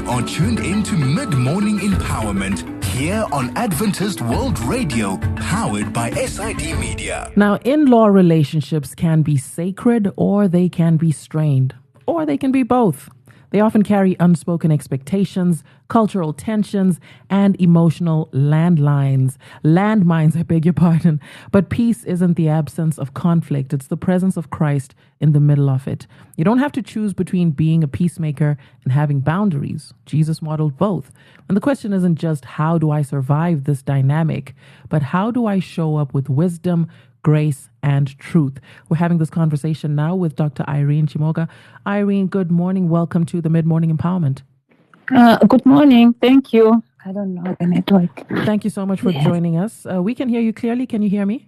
are tuned in to Mid-Morning Empowerment here on Adventist World Radio, powered by SID Media. Now, in-law relationships can be sacred or they can be strained, or they can be both. They often carry unspoken expectations, cultural tensions, and emotional landmines, I beg your pardon. But peace isn't the absence of conflict. It's the presence of Christ in the middle of it. You don't have to choose between being a peacemaker and having boundaries. Jesus modeled both. And the question isn't just how do I survive this dynamic, but how do I show up with wisdom, grace, and truth. We're having this conversation now with Dr. Irene Chimoga. Irene, good morning. Welcome to the Mid-Morning Empowerment. Good morning. Thank you. I don't know the network. Thank you so much for joining us. We can hear you clearly. Can you hear me?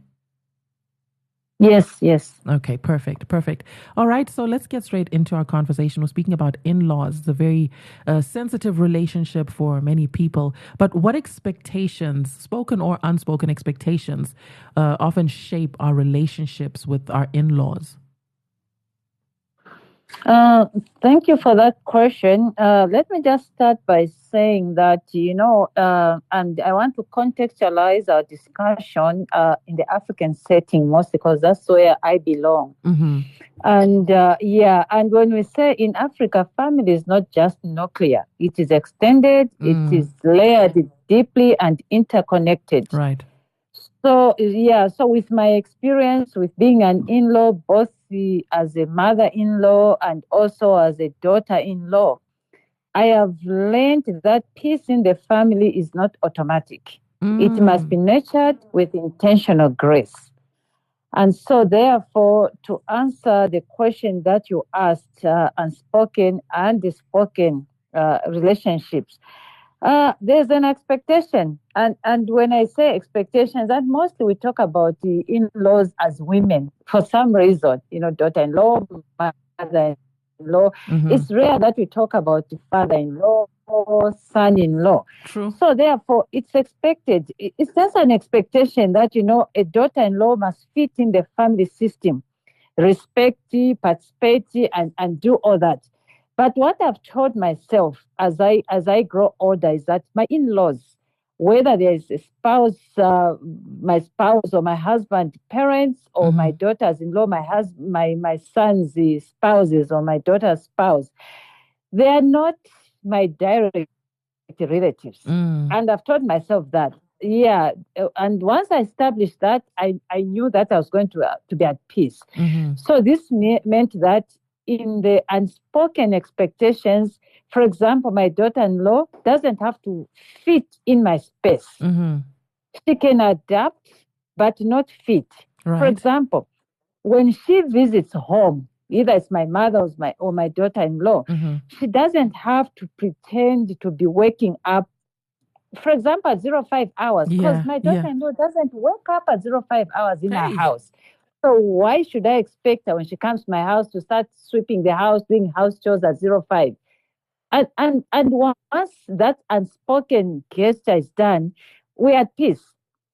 Yes. Okay, perfect. All right, so let's get straight into our conversation. We're speaking about in-laws. It's a very sensitive relationship for many people. But what expectations, spoken or unspoken expectations, often shape our relationships with our in-laws? Thank you for that question. Let me just start by saying that, and I want to contextualize our discussion in the African setting mostly because that's where I belong. Mm-hmm. And when we say in Africa, family is not just nuclear. It is extended, it is layered deeply and interconnected. Right. So with my experience with being an in-law, both as a mother-in-law and also as a daughter-in-law, I have learned that peace in the family is not automatic. It must be nurtured with intentional grace. And so therefore, to answer the question that you asked, unspoken and spoken relationships, there's an expectation. And when I say expectations, that mostly we talk about the in-laws as women for some reason, daughter-in-law, mother-in-law. It's rare that we talk about the father-in-law or son-in-law. True. So therefore, it's expected. It's just an expectation that, a daughter-in-law must fit in the family system, respect, participate, and do all that. But what I've told myself as I grow older is that my in-laws, whether there is a spouse, my spouse or my husband, parents, or my daughters-in-law, my son's spouses or my daughter's spouse, they are not my direct relatives. And I've told myself that. Yeah, and once I established that, I knew that I was going to be at peace. So this meant that in the unspoken expectations, for example, my daughter-in-law doesn't have to fit in my space. She can adapt, but not fit. Right. For example, when she visits home, either it's my mother or my daughter-in-law, she doesn't have to pretend to be waking up, for example, at 05 hours, because my daughter-in-law doesn't wake up at 05 hours in her house. So why should I expect her when she comes to my house to start sweeping the house, doing house chores at 05? And once that unspoken gesture is done, we're at peace.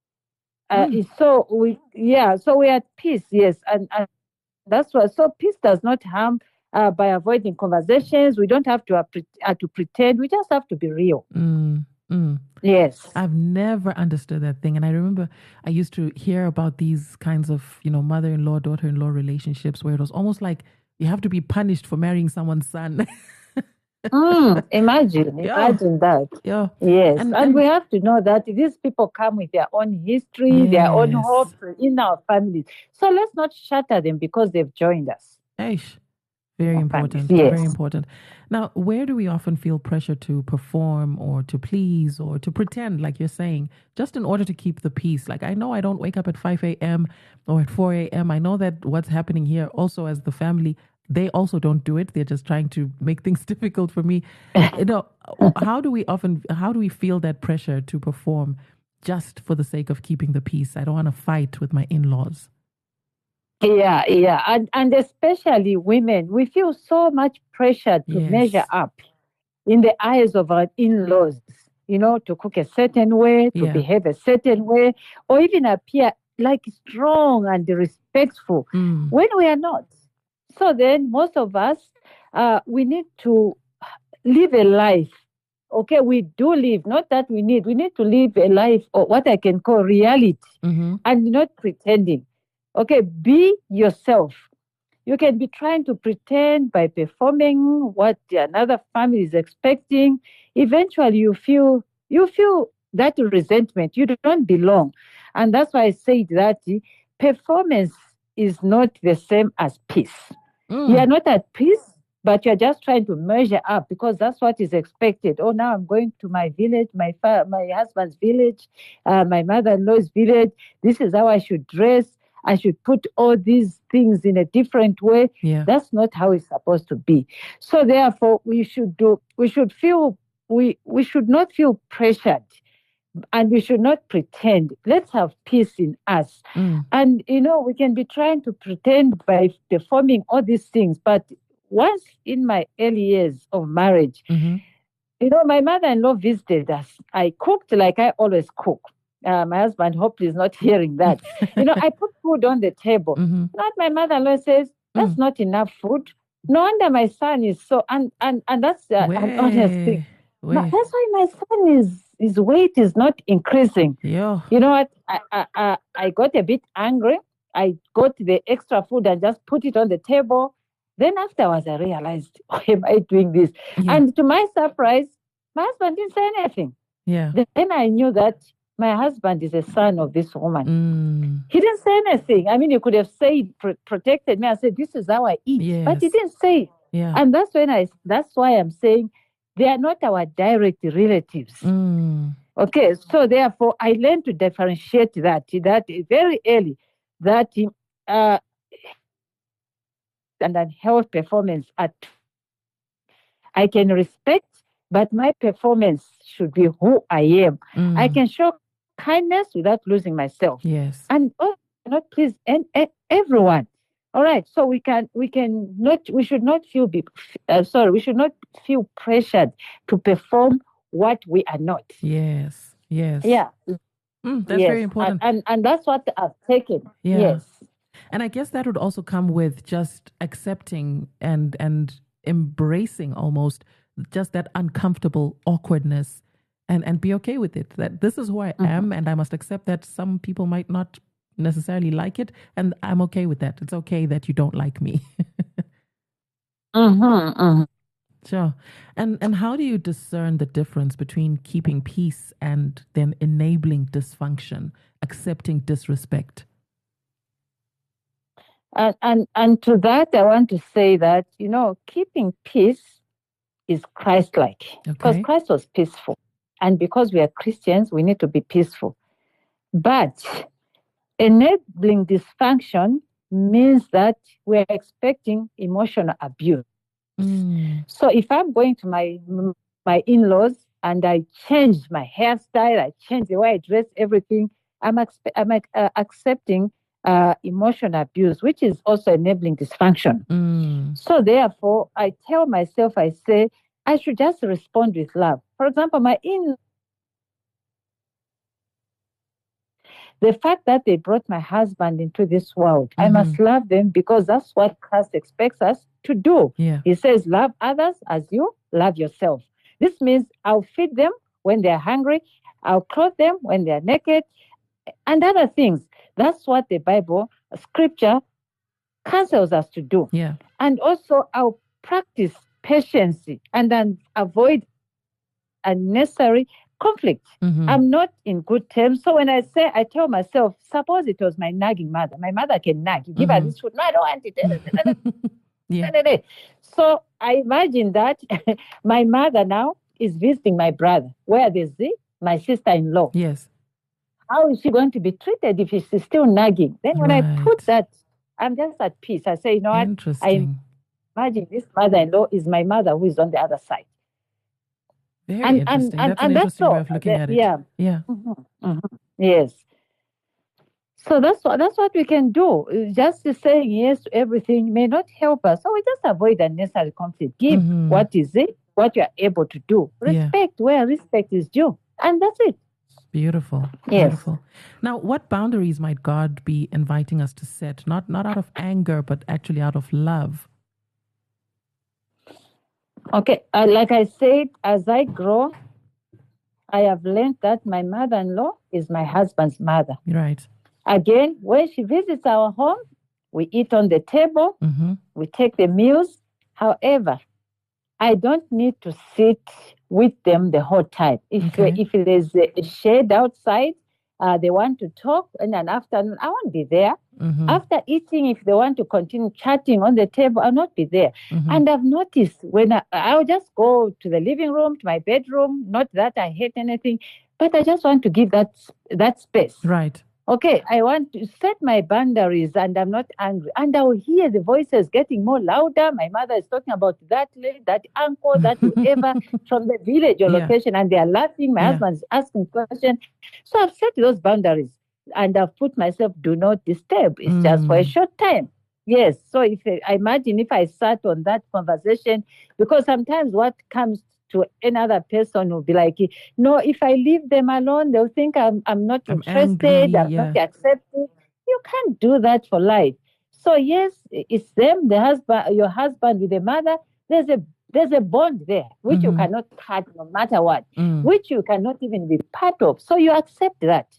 So we're at peace, yes. And that's why. So peace does not harm by avoiding conversations. We don't have to pretend. We just have to be real. Yes. I've never understood that thing. And I remember I used to hear about these kinds of, mother-in-law, daughter-in-law relationships where it was almost like you have to be punished for marrying someone's son. Imagine that. Yeah. Yes. And we have to know that these people come with their own history, their own hopes in our families. So let's not shatter them because they've joined us. Very important. Yes. Very important. Now, where do we often feel pressure to perform or to please or to pretend, like you're saying, just in order to keep the peace? Like, I know I don't wake up at 5 a.m. or at 4 a.m. I know that what's happening here also as the family, they also don't do it. They're just trying to make things difficult for me. How do we feel that pressure to perform just for the sake of keeping the peace? I don't want to fight with my in-laws. Yeah. And especially women, we feel so much pressure to measure up in the eyes of our in-laws, to cook a certain way, to behave a certain way, or even appear like strong and respectful when we are not. So then most of us, we need to live a life okay, we do live, not that we need to live a life or what I can call reality and not pretending. Okay, be yourself. You can be trying to pretend by performing what another family is expecting. Eventually, you feel that resentment. You don't belong, and that's why I said that performance is not the same as peace. You are not at peace, but you're just trying to measure up because that's what is expected. Oh, now I'm going to my village, my husband's village, my mother-in-law's village. This is how I should dress. I should put all these things in a different way. Yeah. That's not how it's supposed to be. So therefore, we should not feel pressured, and we should not pretend. Let's have peace in us. And we can be trying to pretend by performing all these things. But once in my early years of marriage, my mother-in-law visited us. I cooked like I always cook. My husband hopefully is not hearing that. I put food on the table. Not my mother-in-law says, that's not enough food. No wonder my son is so, and that's an honest thing. That's why my son his weight is not increasing. Yeah. You know what? I got a bit angry. I got the extra food and just put it on the table. Then afterwards, I realized, why am I doing this? Yeah. And to my surprise, my husband didn't say anything. Yeah. Then I knew that my husband is a son of this woman. He didn't say anything. I mean, he could have said, protected me and said, this is how I eat. Yes. But he didn't say it. Yeah. And that's why I'm saying they are not our direct relatives. Okay, so therefore, I learned to differentiate that very early, that and then health performance I can respect, but my performance should be who I am. I can show kindness without losing myself. Yes. And not please everyone. All right. So we should not feel pressured to perform what we are not. Yes. Yes. Yeah. That's very important. And that's what I've taken. Yeah. Yes. And I guess that would also come with just accepting and embracing almost just that uncomfortable awkwardness and be okay with it. That this is who I am, and I must accept that some people might not necessarily like it, and I'm okay with that. It's okay that you don't like me. Sure. And how do you discern the difference between keeping peace and then enabling dysfunction, accepting disrespect? And to that, I want to say that, keeping peace is Christ-like. Because Christ was peaceful. And because we are Christians, we need to be peaceful. But enabling dysfunction means that we're expecting emotional abuse. So if I'm going to my in-laws and I change my hairstyle, I change the way I dress, everything, I'm accepting emotional abuse, which is also enabling dysfunction. So therefore, I tell myself, I say, I should just respond with love. For example, the fact that they brought my husband into this world, I must love them because that's what Christ expects us to do. Yeah. He says, love others as you love yourself. This means I'll feed them when they're hungry. I'll clothe them when they're naked and other things. That's what the Bible, scripture, counsels us to do. Yeah. And also I'll practice patience and then avoid unnecessary conflict. I'm not in good terms. So when I tell myself, suppose it was my nagging mother. My mother can nag. You give her this food. No, I don't want it. Yeah. So I imagine that my mother now is visiting my brother. Where there's my sister-in-law. Yes. How is she going to be treated if she's still nagging? Then when I put that, I'm just at peace. I say, you know what? I imagine this mother-in-law is my mother who is on the other side. Very interesting. That's an interesting way of looking at it. Yeah. Yeah. Yes. So that's what we can do. Just saying yes to everything may not help us. So we just avoid unnecessary conflict. Give what you are able to do. Respect where respect is due. And that's it. Beautiful. Yes. Beautiful. Now, what boundaries might God be inviting us to set? Not out of anger, but actually out of love. Okay, like I said, as I grow, I have learned that my mother-in-law is my husband's mother. Right. Again, when she visits our home, we eat on the table, Mm-hmm. we take the meals. However, I don't need to sit with them the whole time. Okay. If there's a shade outside, they want to talk in an afternoon, I won't be there. Mm-hmm. After eating, if they want to continue chatting on the table, I'll not be there. Mm-hmm. And I've noticed when I'll just go to the living room, to my bedroom, not that I hate anything, but I just want to give that space. Right. Okay, I want to set my boundaries and I'm not angry. And I will hear the voices getting more louder. My mother is talking about that lady, that uncle, that whoever from the village or location, and they are laughing. My husband's asking questions. So I've set those boundaries and I've put myself, do not disturb. It's just for a short time. Yes. So I imagine if I sat on that conversation, because sometimes what comes to another person will be like, no, if I leave them alone, they'll think I'm not interested, angry, I'm not accepting. You can't do that for life. So yes, it's them, the husband, your husband with the mother. There's a bond there which you cannot cut no matter what, which you cannot even be part of. So you accept that.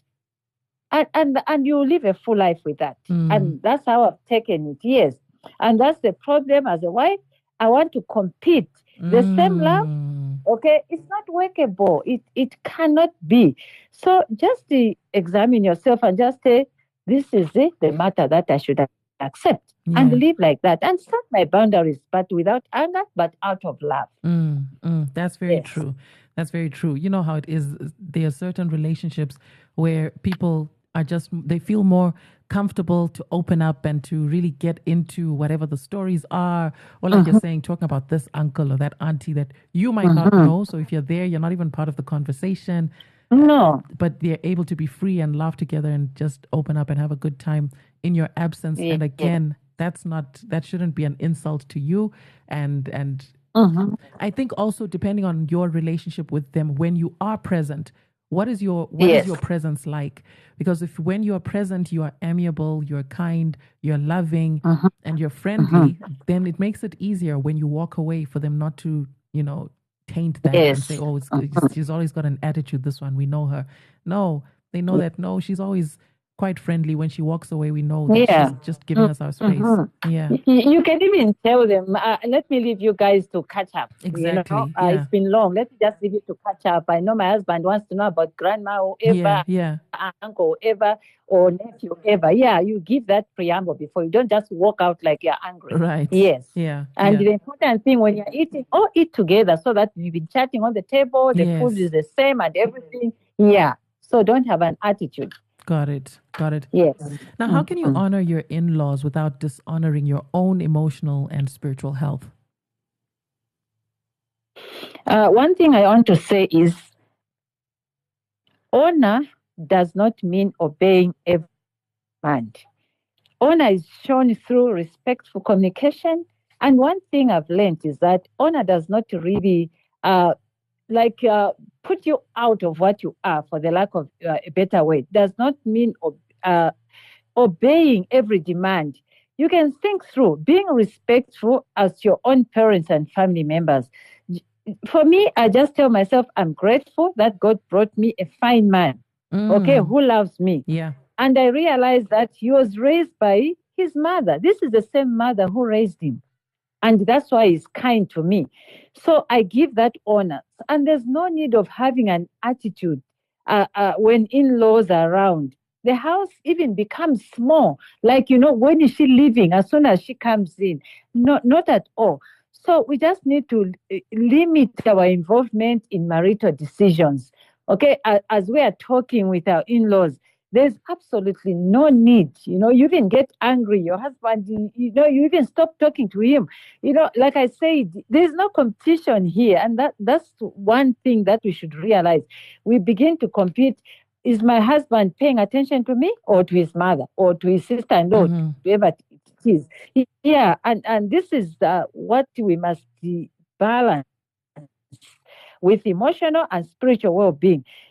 And you live a full life with that. And that's how I've taken it, yes. And that's the problem as a wife. I want to compete. The same love, okay, it's not workable. It cannot be. So just examine yourself and just say, this is it, the matter that I should accept and live like that and set my boundaries, but without anger, but out of love. That's very true. That's very true. You know how it is. There are certain relationships where people are they feel more comfortable to open up and to really get into whatever the stories are, or like you're saying, talking about this uncle or that auntie that you might not know. So if you're there, you're not even part of the conversation. No. But they're able to be free and laugh together and just open up and have a good time in your absence. And again, that shouldn't be an insult to you. And I think also depending on your relationship with them, when you are present, what is your presence like? Because if when you are present, you are amiable, you're kind, you're loving, and you're friendly, then it makes it easier when you walk away for them not to, taint that and say, oh, she's always got an attitude, this one, we know her. No, they know that, no, she's always quite friendly. When she walks away, we know that she's just giving us our space. Yeah. You can even tell them, let me leave you guys to catch up. Exactly. It's been long. Let me just leave you to catch up. I know my husband wants to know about grandma or ever, uncle ever, or nephew ever. Yeah, you give that preamble before. You don't just walk out like you're angry. Right. Yes. Yeah. And the important thing when you're eating, eat together so that you've been chatting on the table, the food is the same and everything. Yeah. So don't have an attitude. Got it. Yes. Now, how can you honor your in-laws without dishonoring your own emotional and spiritual health? One thing I want to say is honor does not mean obeying every command. Honor is shown through respectful communication. And one thing I've learned is that honor does not really put you out of what you are, for the lack of a better way. It does not mean obeying every demand. You can think through being respectful as your own parents and family members. For me, I just tell myself I'm grateful that God brought me a fine man, who loves me. Yeah. And I realized that he was raised by his mother. This is the same mother who raised him. And that's why he's kind to me. So I give that honor. And there's no need of having an attitude when in-laws are around. The house even becomes small. Like, when is she leaving? As soon as she comes in. Not at all. So we just need to limit our involvement in marital decisions. Okay, as we are talking with our in-laws, there's absolutely no need. You even get angry. Your husband, you even stop talking to him. Like I said, there's no competition here. And that's one thing that we should realize. We begin to compete. Is my husband paying attention to me or to his mother or to his sister-in-law, whoever it is? Yeah, and this is what we must balance with emotional and spiritual well-being.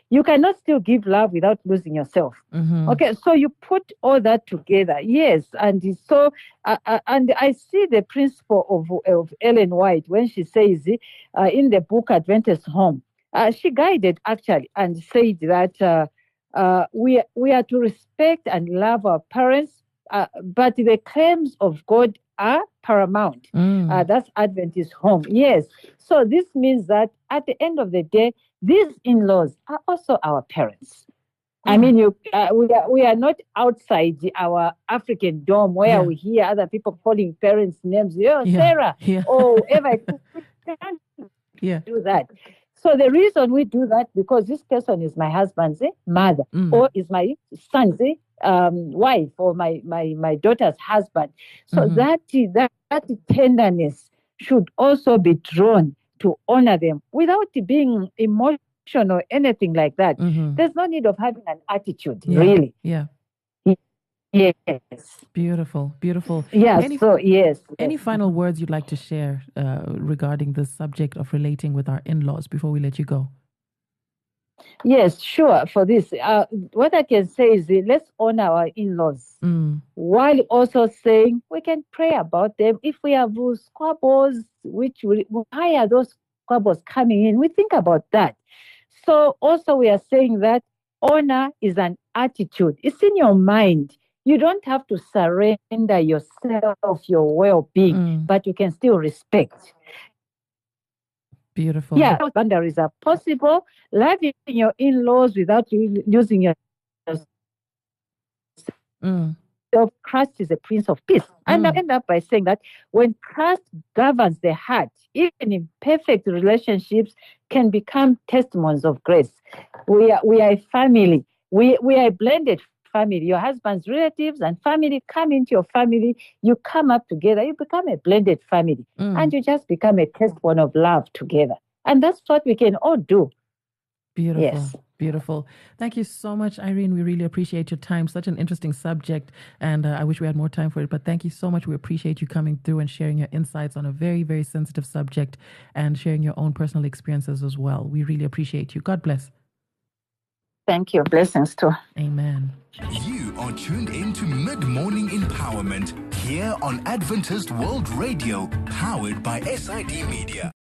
You cannot still give love without losing yourself. Mm-hmm. Okay, so you put all that together, yes, and so and I see the principle of Ellen White when she says in the book Adventist Home, she guided actually and said that we are to respect and love our parents, but the claims of God are paramount. That's Adventist Home, yes. So this means that at the end of the day, these in-laws are also our parents. I mean, we are not outside our African dome where we hear other people calling parents names. Sarah, or Eva. We can't do that. So the reason we do that, because this person is my husband's mother, or is my son's wife, or my daughter's husband. So that tenderness should also be drawn to honor them without being emotional or anything like that. There's no need of having an attitude, really. Yeah. Yes. Beautiful. Yeah. Yes. Any final words you'd like to share regarding the subject of relating with our in-laws before we let you go? Yes, sure. For this, what I can say is let's honor our in-laws, while also saying we can pray about them. If we have squabbles, why are those squabbles coming in? We think about that. So also we are saying that honor is an attitude. It's in your mind. You don't have to surrender yourself, your well-being, but you can still respect. Beautiful. Yeah, boundaries are possible. Loving your in-laws without losing yourself. Christ is the Prince of Peace. And I end up by saying that when Christ governs the heart, even imperfect relationships can become testimonies of grace. We are a family. We are a blended family. Your husband's relatives and family come into your family. You come up together. You become a blended family. And you just become a testimony of love together. And that's what we can all do. Beautiful. Yes. Beautiful. Thank you so much, Irene. We really appreciate your time. Such an interesting subject, and I wish we had more time for it. But thank you so much. We appreciate you coming through and sharing your insights on a very, very sensitive subject and sharing your own personal experiences as well. We really appreciate you. God bless. Thank you. Blessings too. Amen. You are tuned in to Mid-Morning Empowerment here on Adventist World Radio, powered by SID Media.